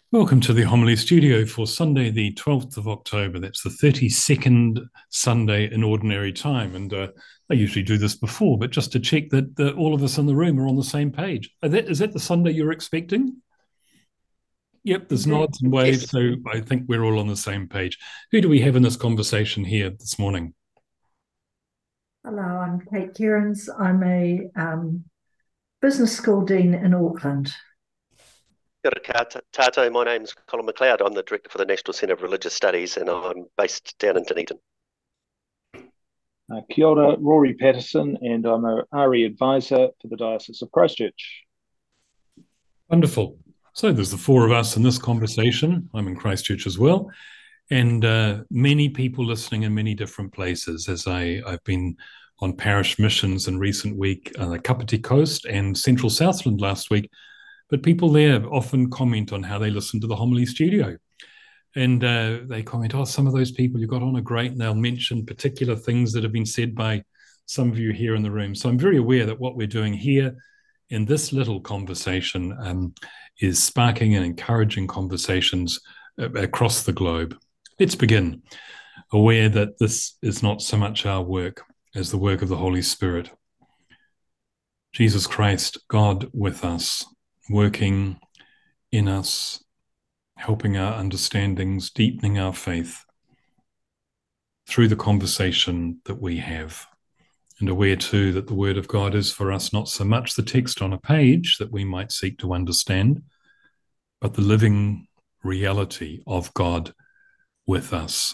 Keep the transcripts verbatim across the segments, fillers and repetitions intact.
Welcome to the Homily Studio for Sunday, the twelfth of October. That's the thirty-second Sunday in Ordinary Time. And uh, I usually do this before, but just to check that, that all of us in the room are on the same page. Is that, is that the Sunday you're expecting? Yep, there's Indeed. nods and waves, Yes. so I think we're all on the same page. Who do we have in this conversation here this morning? Hello, I'm Kate Kearns. I'm a um, business school dean in Auckland. Kia ora tātou, my name's Colin McLeod. I'm the Director for the National Centre of Religious Studies and I'm based down in Dunedin. Uh, kia ora, Rory Patterson, and I'm a R E advisor for the Diocese of Christchurch. Wonderful. So there's the four of us in this conversation. I'm in Christchurch as well. And uh, many people listening in many different places, as I, I've been on parish missions in recent week on the Kapiti Coast and Central Southland last week. But people there often comment on how they listen to the Homily Studio. And uh, they comment, oh, some of those people you got on are great, and they'll mention particular things that have been said by some of you here in the room. So I'm very aware that what we're doing here in this little conversation um, is sparking and encouraging conversations uh, across the globe. Let's begin, aware that this is not so much our work as the work of the Holy Spirit. Jesus Christ, God with us, working in us, helping our understandings, deepening our faith through the conversation that we have. And aware too that the Word of God is for us not so much the text on a page that we might seek to understand, but the living reality of God with us.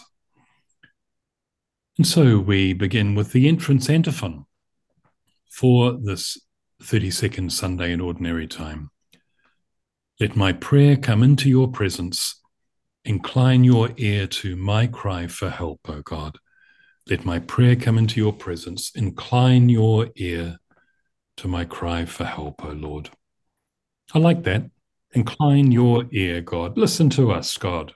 And so we begin with the entrance antiphon for this thirty-second Sunday in Ordinary Time. Let my prayer come into your presence. Incline your ear to my cry for help, O God. Let my prayer come into your presence. Incline your ear to my cry for help, O Lord. I like that. Incline your ear, God. Listen to us, God.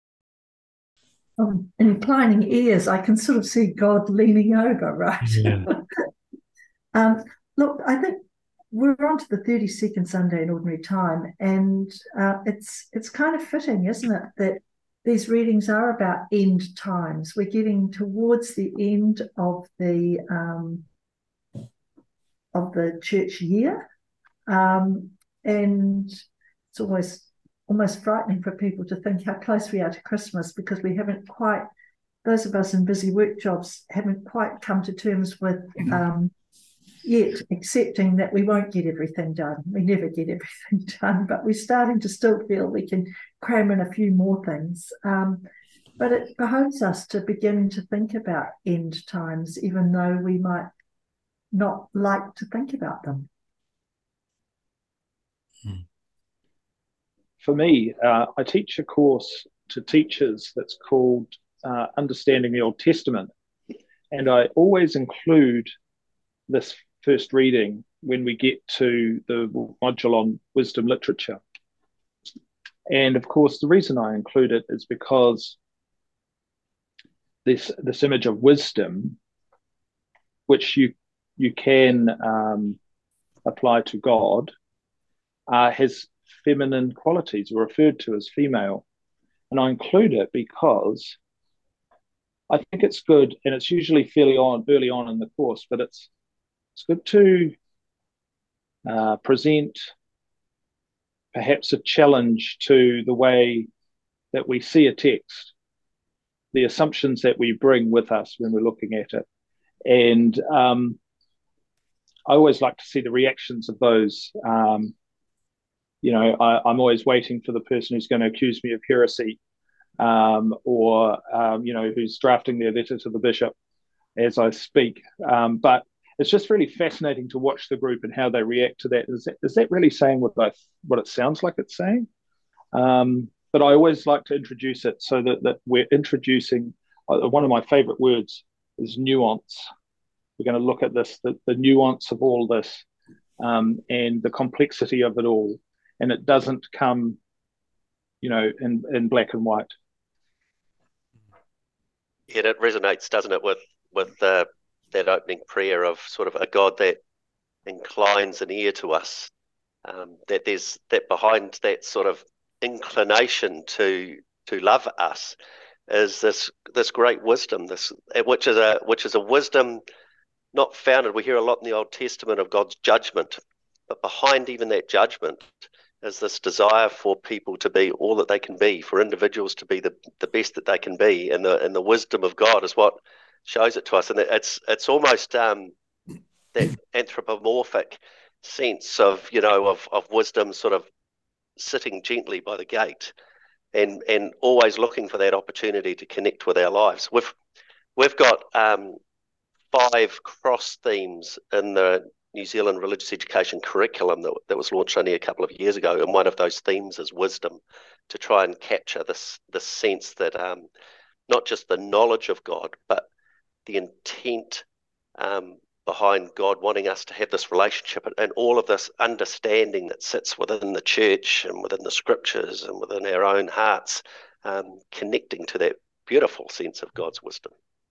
Um, inclining ears, I can sort of see God leaning over, right? Yeah. um, look, I think we're on to the thirty-second Sunday in Ordinary Time, and uh, it's it's kind of fitting, isn't it, that these readings are about end times. We're getting towards the end of the um, of the church year, um, and it's always almost frightening for people to think how close we are to Christmas, because we haven't quite, those of us in busy work jobs haven't quite come to terms with um, yet accepting that we won't get everything done. We never get everything done, but we're starting to still feel we can cram in a few more things. Um, but it behoves us to begin to think about end times, even though we might not like to think about them. For me, uh, I teach a course to teachers that's called uh, Understanding the Old Testament. And I always include this first reading when we get to the module on wisdom literature. And of course, the reason I include it is because this this image of wisdom, which you you can um, apply to God, uh, has feminine qualities, or referred to as female. And I include it because I think it's good, and it's usually fairly on early on in the course, but it's it's good to uh, present perhaps a challenge to the way that we see a text, the assumptions that we bring with us when we're looking at it. And um, I always like to see the reactions of those. Um, you know, I, I'm always waiting for the person who's going to accuse me of heresy, um, or, um, you know, who's drafting their letter to the bishop as I speak. Um, but it's just really fascinating to watch the group and how they react to that. Is that, is that really saying what I, what it sounds like it's saying? Um, but I always like to introduce it so that, that we're introducing, uh, one of my favorite words is nuance. We're going to look at this, the, the nuance of all this, um, and the complexity of it all. And it doesn't come, you know, in, in black and white. Yeah, it resonates, doesn't it, with with uh, that opening prayer of sort of a God that inclines an ear to us. Um, that there's that behind that sort of inclination to to love us is this this great wisdom, this which is a which is a wisdom not founded. We hear a lot in the Old Testament of God's judgment, but behind even that judgment is this desire for people to be all that they can be, for individuals to be the, the best that they can be, and the and the wisdom of God is what shows it to us. And it's it's almost um, that anthropomorphic sense of you know of of wisdom, sort of sitting gently by the gate, and and always looking for that opportunity to connect with our lives. We've we've got um, five cross themes in the New Zealand religious education curriculum that, that was launched only a couple of years ago, and one of those themes is wisdom, to try and capture this this sense that um, not just the knowledge of God, but the intent um, behind God wanting us to have this relationship, and, and all of this understanding that sits within the church and within the scriptures and within our own hearts, um, connecting to that beautiful sense of God's wisdom.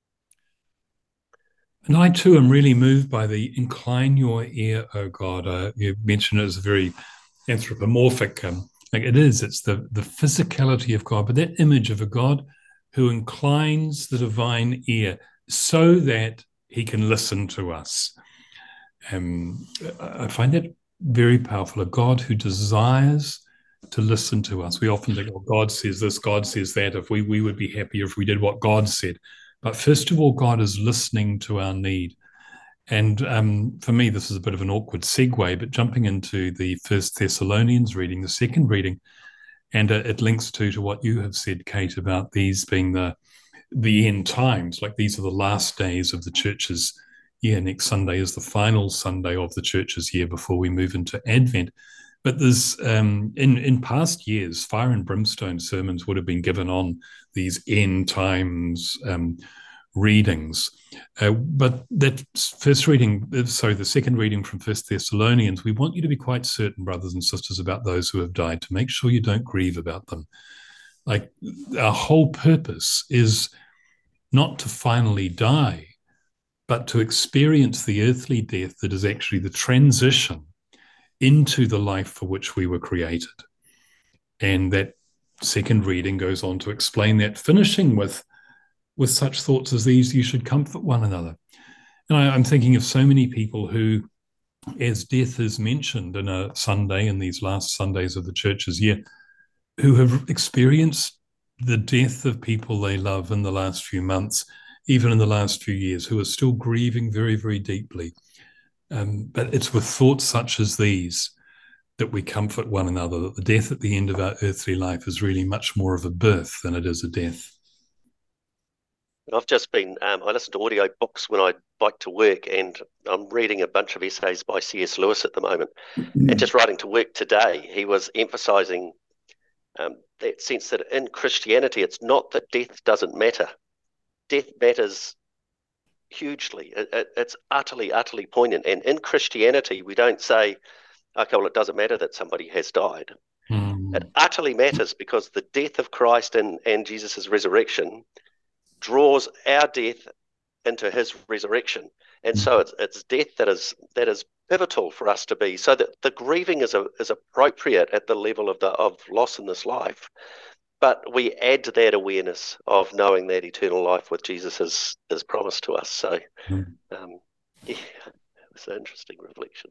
And I too am really moved by the incline your ear, O God. Uh, you mentioned it as a very anthropomorphic, um, like it is, it's the, the physicality of God, but that image of a God who inclines the divine ear so that he can listen to us. Um, I find that very powerful, a God who desires to listen to us. We often think, oh, God says this, God says that. If we, we would be happier if we did what God said. But first of all, God is listening to our need. And um, for me, this is a bit of an awkward segue, but jumping into the First Thessalonians reading, the second reading, and uh, it links to, to what you have said, Kate, about these being the, the end times, like these are the last days of the church's year. Next Sunday is the final Sunday of the church's year before we move into Advent. But there's um, in in past years, fire and brimstone sermons would have been given on these end times um, readings. Uh, but that first reading, sorry, the second reading from First Thessalonians, we want you to be quite certain, brothers and sisters, about those who have died, to make sure you don't grieve about them. Like our whole purpose is not to finally die, but to experience the earthly death that is actually the transition into the life for which we were created. And that second reading goes on to explain that, finishing with, with such thoughts as these: you should comfort one another. And I, I'm thinking of so many people who, as death is mentioned in a Sunday, in these last Sundays of the church's year, who have experienced the death of people they love in the last few months, even in the last few years, who are still grieving very, very deeply. Um, but it's with thoughts such as these that we comfort one another, that the death at the end of our earthly life is really much more of a birth than it is a death. I've just been, um, I listen to audio books when I bike to work, and I'm reading a bunch of essays by C S Lewis at the moment. Mm-hmm. And just riding to work today, he was emphasising um, that sense that in Christianity, it's not that death doesn't matter. Death matters hugely. It, it, it's utterly, utterly poignant. And in Christianity, we don't say, okay, well, it doesn't matter that somebody has died. Mm. It utterly matters, because the death of Christ and, and Jesus' resurrection draws our death into his resurrection. And mm. so it's it's death that is that is pivotal for us to be, so that the grieving is a, is appropriate at the level of the of loss in this life. But we add to that awareness of knowing that eternal life with Jesus is, is promised to us. So, mm. um, yeah, it's an interesting reflection.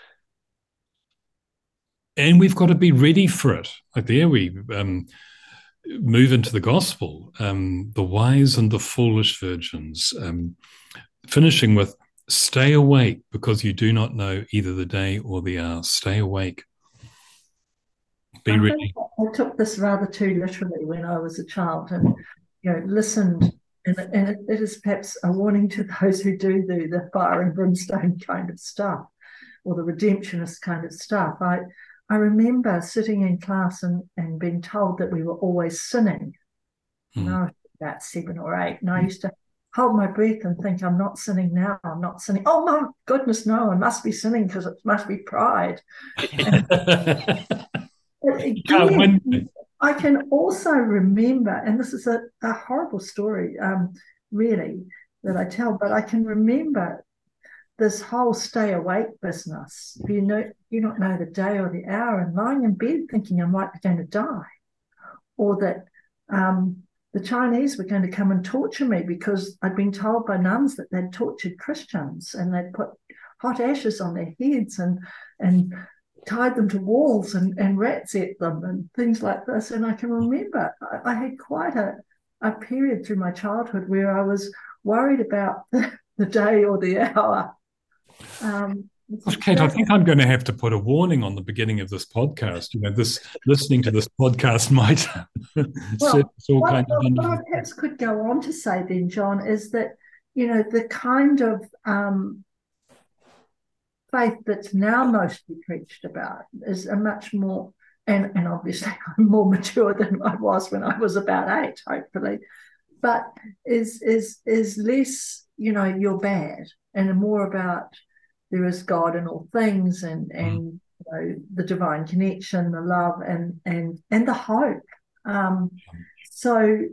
And we've got to be ready for it. Like there we um, move into the gospel, um, the wise and the foolish virgins, um, finishing with, stay awake, because you do not know either the day or the hour. Stay awake. Be I ready. I took this rather too literally when I was a child, and you know, listened, and, and it, it is perhaps a warning to those who do do the fire and brimstone kind of stuff, or the redemptionist kind of stuff. I I remember sitting in class and, and being told that we were always sinning. Mm. And I was about seven or eight, and I used to hold my breath and think, I'm not sinning now, I'm not sinning. Oh my goodness, no, I must be sinning because it must be pride. Again, I can also remember, and this is a, a horrible story, um, really, that I tell, but I can remember this whole stay awake business. You know, you not know the day or the hour, and lying in bed thinking I might be going to die, or that um, the Chinese were going to come and torture me because I'd been told by nuns that they'd tortured Christians and they'd put hot ashes on their heads and and tied them to walls and, and rats ate them and things like this. And I can remember I, I had quite a, a period through my childhood where I was worried about the, the day or the hour. Um, Kate, I think I'm going to have to put a warning on the beginning of this podcast. You know, this listening to this podcast might well, set all what, kinds what, of what I perhaps could go on to say then, John, is that, you know, the kind of um, faith that's now mostly preached about is a much more, and, and obviously I'm more mature than I was when I was about eight, hopefully, but is is is less, you know, you're bad, and more about there is God in all things, and and mm. you know, the divine connection, the love, and and and the hope. Um, so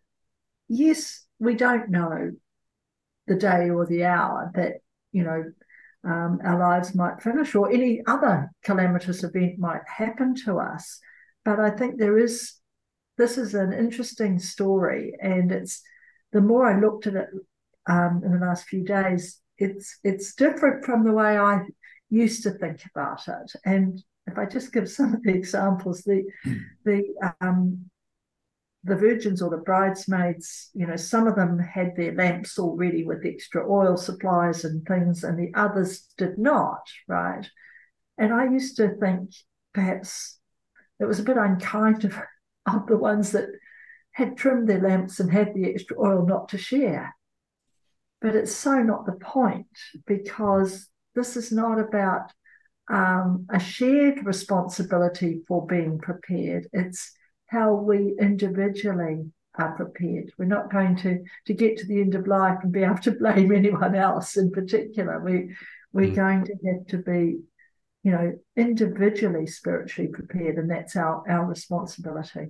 yes, we don't know the day or the hour that, you know, um, our lives might finish, or any other calamitous event might happen to us. But I think there is, this is an interesting story, and it's, the more I looked at it um, in the last few days, it's it's different from the way I used to think about it. And if I just give some of the examples, the the um, the virgins or the bridesmaids, you know, some of them had their lamps all ready with extra oil supplies and things, and the others did not, right? And I used to think perhaps it was a bit unkind of, of the ones that had trimmed their lamps and had the extra oil not to share. But it's so not the point, because this is not about um, a shared responsibility for being prepared. It's how we individually are prepared. We're not going to, to get to the end of life and be able to blame anyone else in particular. We, we're mm. going to have to be, you know, individually spiritually prepared, and that's our, our responsibility.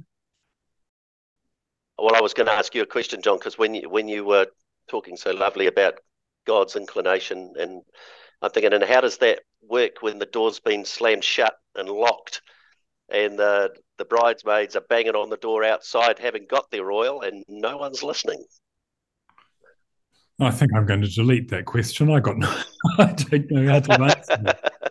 Well, I was going to ask you a question, John, because when you, when you were talking so lovely about God's inclination, and I'm thinking, and how does that work when the door's been slammed shut and locked, and the the bridesmaids are banging on the door outside, having got their oil, and no one's listening? I think I'm going to delete that question. I got no, I don't know how to answer that.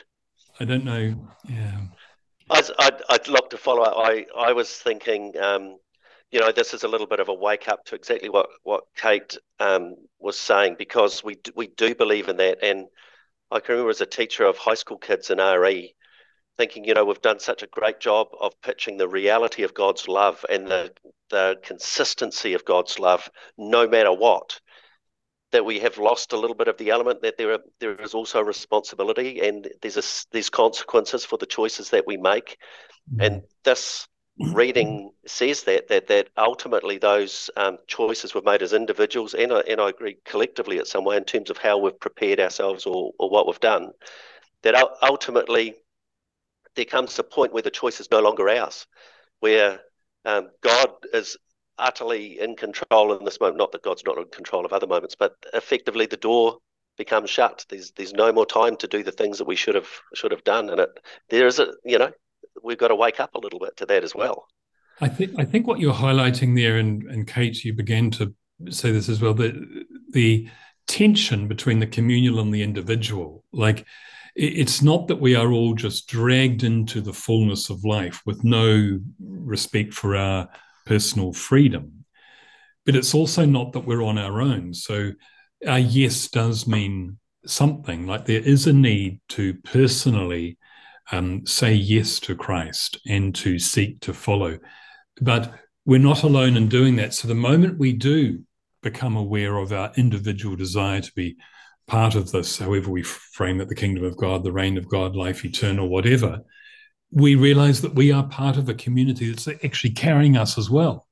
I don't know. Yeah, I'd, I'd, I'd love to follow up. I I was thinking, um, you know, this is a little bit of a wake up to exactly what what Kate um, was saying, because we we do believe in that. And I can remember as a teacher of high school kids in R E, thinking, you know, we've done such a great job of pitching the reality of God's love and the the consistency of God's love, no matter what, that we have lost a little bit of the element that there are, there is also a responsibility, and there's a, there's consequences for the choices that we make. Mm-hmm. And this reading says that that that ultimately those um, choices we've made as individuals, and I, and I agree collectively at some way in terms of how we've prepared ourselves or or what we've done, that ultimately there comes a point where the choice is no longer ours, where um, God is utterly in control in this moment. Not that God's not in control of other moments, but effectively the door becomes shut. There's there's no more time to do the things that we should have should have done. And it there is a you know we've got to wake up a little bit to that as well. I think I think what you're highlighting there, and and Kate, you began to say this as well, the the tension between the communal and the individual. Like, it's not that we are all just dragged into the fullness of life with no respect for our personal freedom, but it's also not that we're on our own. So our yes does mean something. Like, there is a need to personally um, say yes to Christ and to seek to follow. But we're not alone in doing that. So the moment we do become aware of our individual desire to be part of this, however we frame it, the kingdom of God, the reign of God, life eternal, whatever, we realize that we are part of a community that's actually carrying us as well.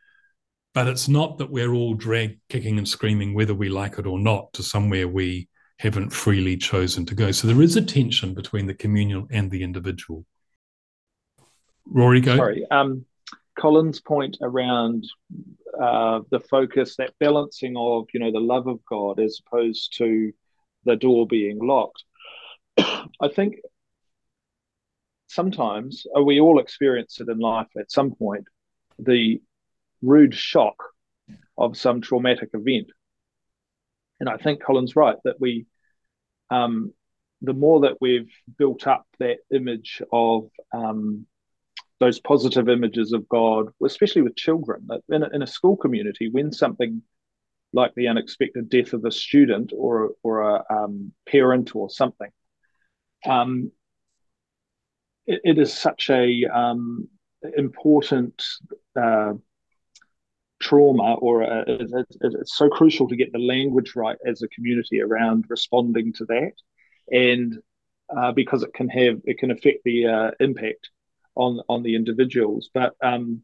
But it's not that we're all dragged kicking and screaming, whether we like it or not, to somewhere we haven't freely chosen to go. So there is a tension between the communal and the individual. Rory, go. Sorry. Um, Colin's point around uh, the focus, that balancing of, you know, the love of God as opposed to the door being locked. I think sometimes uh, we all experience it in life at some point, the rude shock of some traumatic event. And I think Colin's right that we, um, the more that we've built up that image of um, those positive images of God, especially with children, that in a, in a school community, when something like the unexpected death of a student or or a um, parent or something, um, it, it is such a um, important uh, trauma, or a, it, it, it's so crucial to get the language right as a community around responding to that, and uh, because it can have it can affect the uh, impact on on the individuals. But um,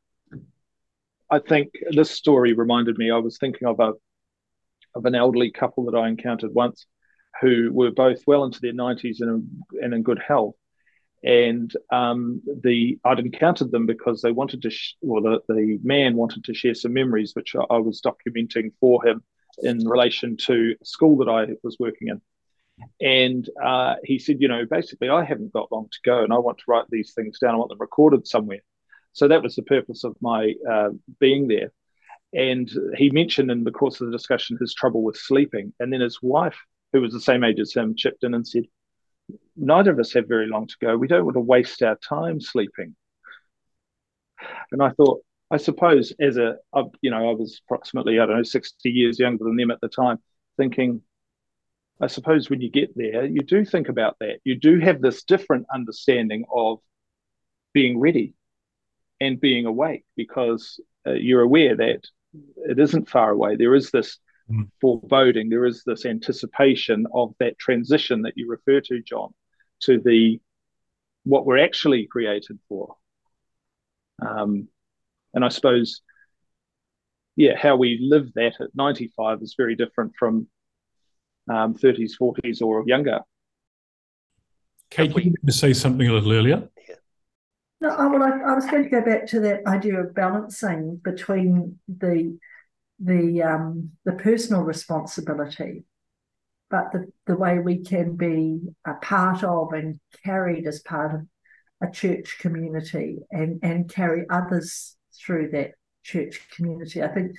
I think this story reminded me. I was thinking of a of an elderly couple that I encountered once, who were both well into their nineties and and in good health. And um, the I'd encountered them because they wanted to, sh- well, the, the man wanted to share some memories, which I, I was documenting for him in relation to a school that I was working in. And uh, he said, you know, basically, I haven't got long to go, and I want to write these things down. I want them recorded somewhere. So that was the purpose of my uh, being there. And he mentioned in the course of the discussion his trouble with sleeping. And then his wife, who was the same age as him, chipped in and said, neither of us have very long to go. We don't want to waste our time sleeping. And I thought, I suppose as a, you know, I was approximately, I don't know, sixty years younger than them at the time, thinking, I suppose when you get there, you do think about that. You do have this different understanding of being ready and being awake, because uh, you're aware that it isn't far away. There is this mm. foreboding, there is this anticipation of that transition that you refer to, John, to the what we're actually created for. Um, and I suppose, yeah, how we live that at ninety-five is very different from um, thirties, forties, or younger. Kate, we... you to say something a little earlier? Yeah. No, I, well, I, I was going to go back to that idea of balancing between the the um, the personal responsibility, but the, the way we can be a part of and carried as part of a church community, and, and carry others through that church community. I think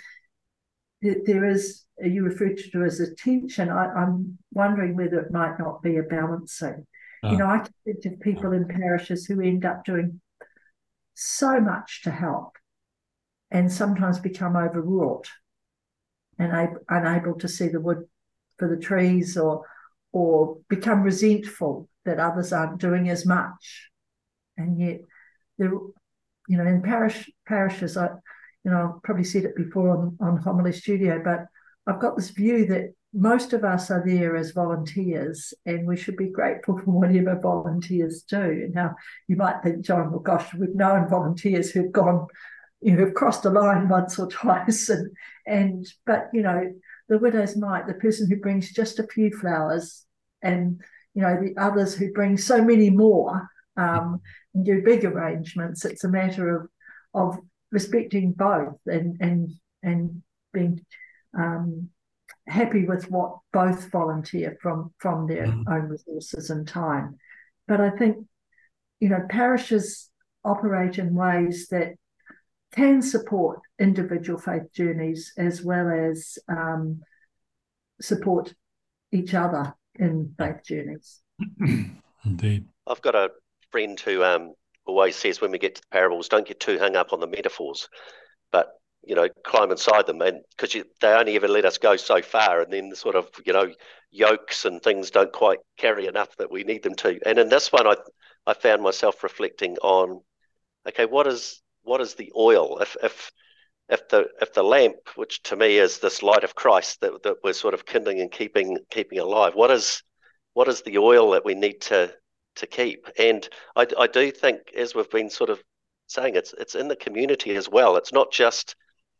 there is, you referred to it as a tension. I, I'm wondering whether it might not be a balancing. Uh, you know, I can think of people in parishes who end up doing so much to help and sometimes become overwrought and ab- unable to see the wood for the trees, or or become resentful that others aren't doing as much. And yet, there, you know, in parish parishes, I, you know, I've probably said it before on, on Homily Studio, but I've got this view that most of us are there as volunteers, and we should be grateful for whatever volunteers do. And now you might think, John, well, gosh, we've known volunteers who've gone, you know, who've crossed a line once or twice, and and but you know, the widow's mite, the person who brings just a few flowers, and you know, the others who bring so many more, um, and do big arrangements. It's a matter of of respecting both, and and and being um, happy with what both volunteer from from their mm. own resources and time. But I think, you know, parishes operate in ways that can support individual faith journeys as well as um, support each other in faith journeys. Indeed. I've got a friend who um, always says when we get to the parables, don't get too hung up on the metaphors, but, you know, climb inside them, and because they only ever let us go so far, and then the sort of, you know, yokes and things don't quite carry enough that we need them to. And in this one, I I found myself reflecting on, okay, what is what is the oil? If if if the if the lamp, which to me is this light of Christ that, that we're sort of kindling and keeping keeping alive, what is what is the oil that we need to to keep? And I, I do think, as we've been sort of saying, it's it's in the community as well. It's not just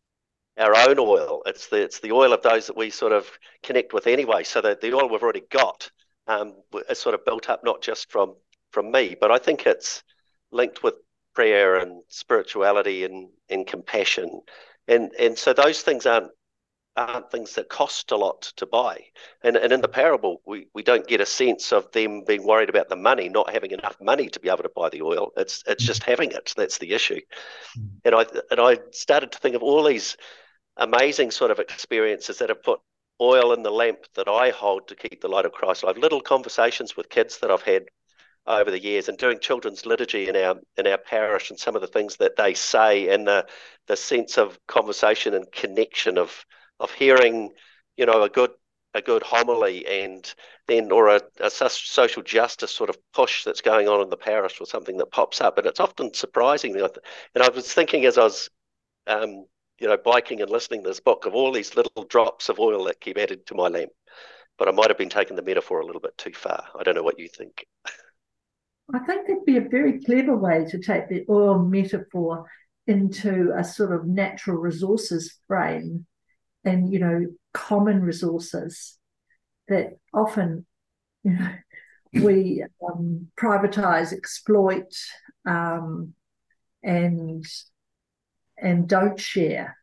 our own oil. It's the it's the oil of those that we sort of connect with anyway. So that the oil we've already got um, is sort of built up not just from from me, but I think it's linked with prayer and spirituality and, and compassion. And and so those things aren't aren't things that cost a lot to buy. And, and in the parable, we, we don't get a sense of them being worried about the money, not having enough money to be able to buy the oil. It's it's just having it. That's the issue. And I and I started to think of all these amazing sort of experiences that have put oil in the lamp that I hold to keep the light of Christ alive. Little conversations with kids that I've had over the years, and doing children's liturgy in our in our parish, and some of the things that they say, and the the sense of conversation and connection of of hearing, you know, a good a good homily, and then or a, a social justice sort of push that's going on in the parish, or something that pops up, and it's often surprising. And I was thinking as I was, um, you know, biking and listening to this book, of all these little drops of oil that keep added to my lamp. But I might have been taking the metaphor a little bit too far. I don't know what you think. I think that'd be a very clever way to take the oil metaphor into a sort of natural resources frame, and, you know, common resources that often, you know, we um, privatize, exploit, um, and and don't share.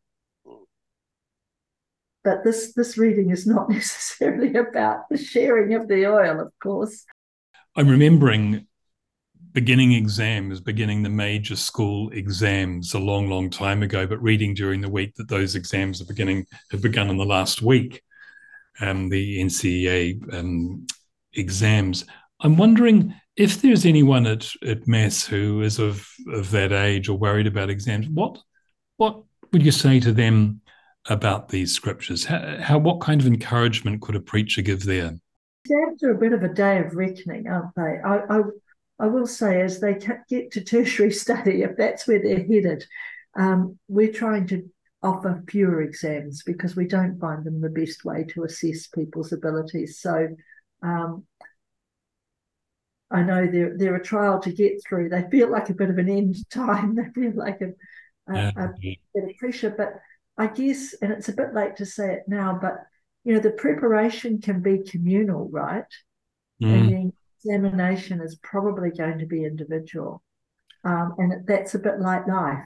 But this this reading is not necessarily about the sharing of the oil, of course. I'm remembering beginning exams, beginning the major school exams a long, long time ago, but reading during the week that those exams are beginning have begun in the last week, um, the N C E A um, exams. I'm wondering if there's anyone at, at Mass who is of, of that age or worried about exams. What what would you say to them about these scriptures? How, how what kind of encouragement could a preacher give there? Exams are a bit of a day of reckoning, aren't they? I, I I will say, as they get to tertiary study, if that's where they're headed, um, we're trying to offer fewer exams because we don't find them the best way to assess people's abilities. So um, I know they're, they're a trial to get through. They feel like a bit of an end time. They feel like a, a, yeah. a bit of pressure. But I guess, and it's a bit late to say it now, but, you know, the preparation can be communal, right? Mm. And then examination is probably going to be individual, um, and that's a bit like life.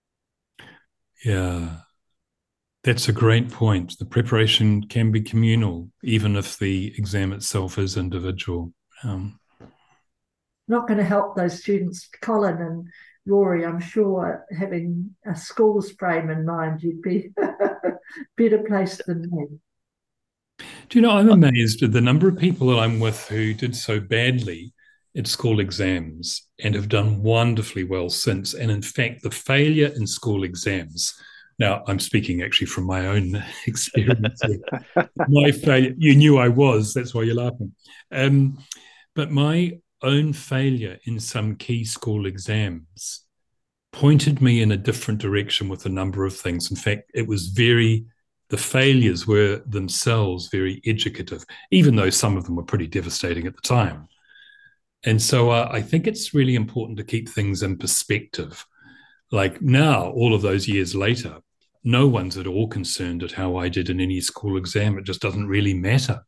Yeah, that's a great point. The preparation can be communal, even if the exam itself is individual. Um, Not going to help those students, Colin and Rory. I'm sure, having a school's frame in mind, you'd be better placed than me. Do you know, I'm amazed at the number of people that I'm with who did so badly at school exams and have done wonderfully well since. And in fact, the failure in school exams, now I'm speaking actually from my own experience here. My failure, you knew I was, that's why you're laughing. Um, but my own failure in some key school exams pointed me in a different direction with a number of things. In fact, it was very... the failures were themselves very educative, even though some of them were pretty devastating at the time. And so uh, I think it's really important to keep things in perspective. Like now, all of those years later, no one's at all concerned at how I did in any school exam. It just doesn't really matter.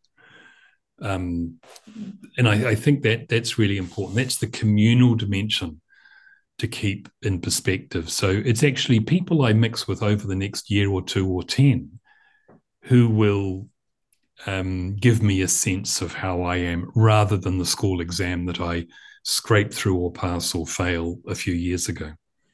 Um, and I, I think that that's really important. That's the communal dimension to keep in perspective. So it's actually people I mix with over the next year or two or ten who will um, give me a sense of how I am, rather than the school exam that I scrape through or pass or fail a few years ago.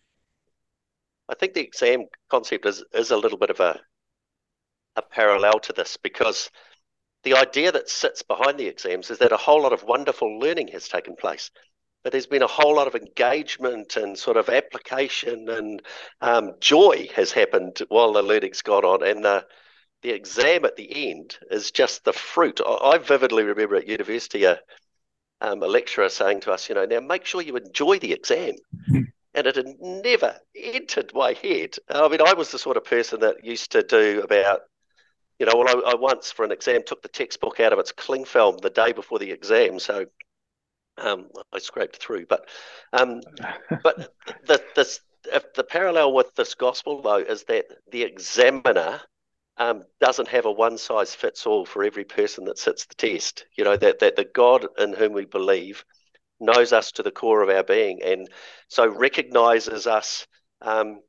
I think the exam concept is, is a little bit of a, a parallel to this, because the idea that sits behind the exams is that a whole lot of wonderful learning has taken place. But there's been a whole lot of engagement and sort of application and um, joy has happened while the learning's gone on. And the The exam at the end is just the fruit. I vividly remember at university a, um, a lecturer saying to us, you know, now make sure you enjoy the exam. And it had never entered my head. I mean, I was the sort of person that used to do about, you know, well, I, I once for an exam took the textbook out of its cling film the day before the exam. So um, I scraped through. But um, but the, the, if the parallel with this gospel, though, is that the examiner Um, doesn't have a one-size-fits-all for every person that sits the test. You know, that, that the God in whom we believe knows us to the core of our being, and so recognises us um,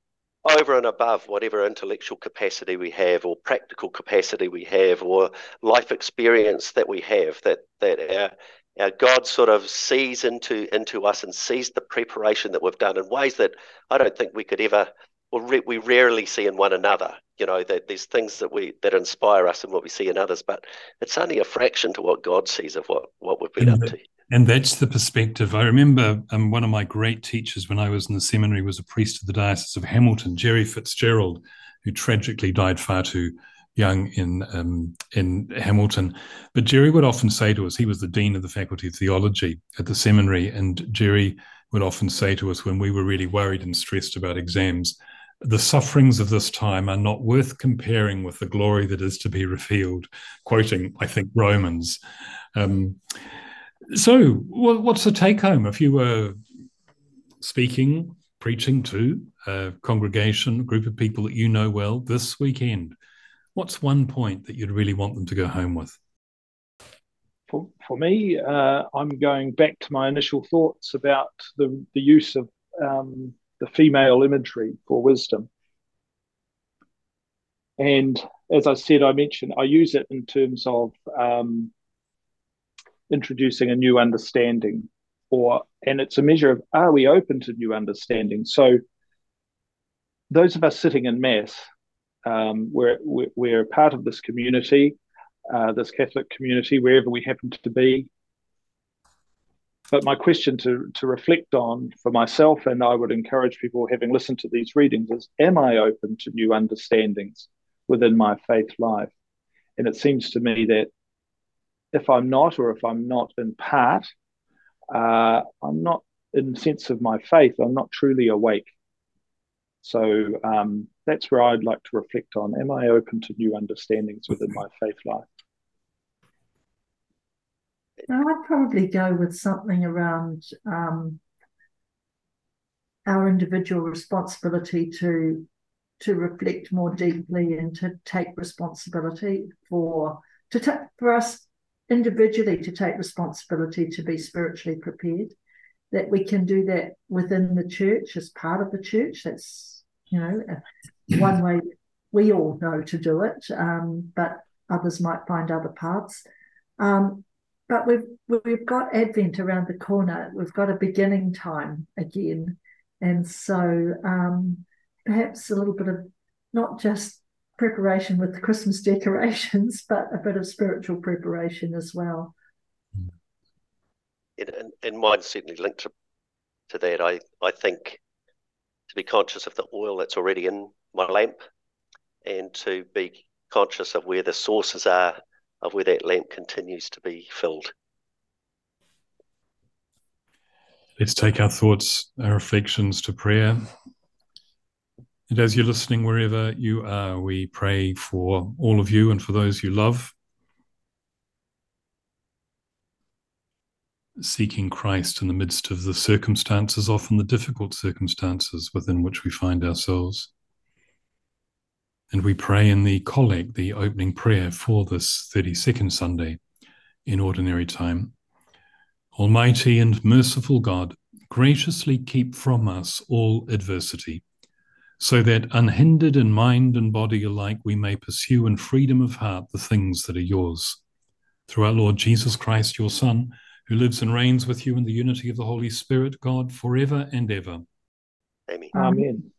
over and above whatever intellectual capacity we have or practical capacity we have or life experience that we have, that that our, our God sort of sees into, into us and sees the preparation that we've done in ways that I don't think we could ever, or re- we rarely see in one another. You know, that there's things that we that inspire us and what we see in others, but it's only a fraction to what God sees of what, what we've been and up the, to. And that's the perspective. I remember um, one of my great teachers when I was in the seminary was a priest of the Diocese of Hamilton, Jerry Fitzgerald, who tragically died far too young in um, in Hamilton. But Jerry would often say to us, he was the Dean of the Faculty of Theology at the seminary, and Jerry would often say to us when we were really worried and stressed about exams, the sufferings of this time are not worth comparing with the glory that is to be revealed, quoting, I think, Romans. Um, so what's the take home if you were speaking, preaching to a congregation, a group of people that you know well this weekend? What's one point that you'd really want them to go home with? For, for me, uh, I'm going back to my initial thoughts about the, the use of um, the female imagery for wisdom. And as I said, I mentioned, I use it in terms of um, introducing a new understanding, or and it's a measure of, are we open to new understanding? So those of us sitting in Mass, um, we're, we're, we're part of this community, uh, this Catholic community, wherever we happen to be. But my question to, to reflect on for myself, and I would encourage people having listened to these readings, is, am I open to new understandings within my faith life? And it seems to me that if I'm not, or if I'm not in part, uh, I'm not in the sense of my faith, I'm not truly awake. So um, that's where I'd like to reflect on. Am I open to new understandings within my faith life? I'd probably go with something around um, our individual responsibility to to reflect more deeply and to take responsibility for to take for us individually to take responsibility to be spiritually prepared. That we can do that within the church as part of the church. That's, you know, one way we all know to do it, um, but others might find other paths. Um, but we've we've got Advent around the corner. We've got a beginning time again, and so um, perhaps a little bit of not just preparation with the Christmas decorations, but a bit of spiritual preparation as well. And, and mine certainly linked to, to that. I, I think to be conscious of the oil that's already in my lamp, and to be conscious of where the sources are of where that lamp continues to be filled. Let's take our thoughts, our reflections to prayer. And as you're listening, wherever you are, we pray for all of you and for those you love, seeking Christ in the midst of the circumstances, often the difficult circumstances within which we find ourselves. And we pray in the collect, the opening prayer for this thirty-second Sunday in Ordinary Time. Almighty and merciful God, graciously keep from us all adversity, so that unhindered in mind and body alike we may pursue in freedom of heart the things that are yours. Through our Lord Jesus Christ, your Son, who lives and reigns with you in the unity of the Holy Spirit, God, forever and ever. Amen. Amen.